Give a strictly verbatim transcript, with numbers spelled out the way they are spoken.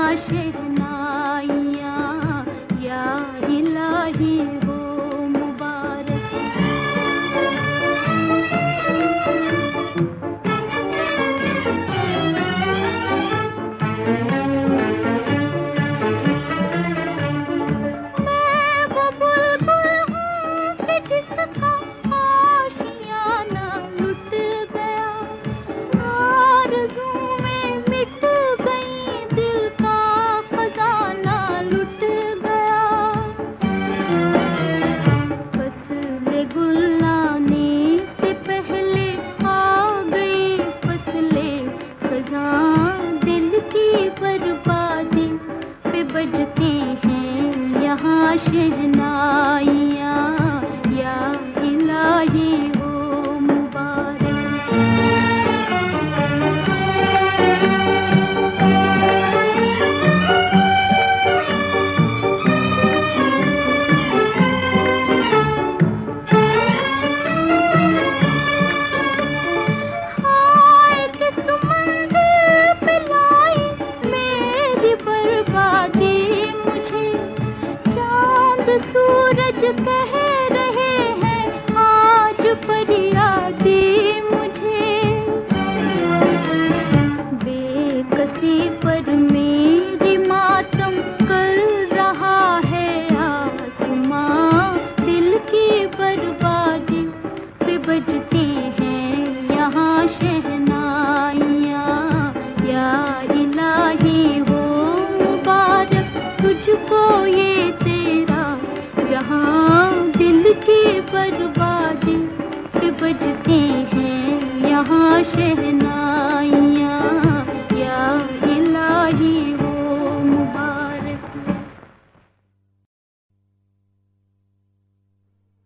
शहनाइयाँ या इलाही हो मुबारक। मैं वो बुलबुल हूँ कि जिसका आशियाना लुट गया, आरज़ू में मिट गई, दिल का खजाना लुट गया। फसले गुल आने से पहले आ गई फसले खज़ां, दिल की बर्बादी पे बजती हैं यहाँ शहनाइयाँ या इलाही हो मुबारक। हाय किस मंदिर पे लाई मेरी बर्बादी मुझे, चांद सूरज कह रहे हैं आज फरियादी मुझे। बेकसी पर मेरी मातम कर रहा है आसमां, दिल की बर्बादी पे बजती हैं यहाँ शहनाइयाँ या इलाही हो मुबारक। तुझको ये तेरा जहाँ, दिल की बर्बादी पे बजती हैं यहाँ शहनाइयाँ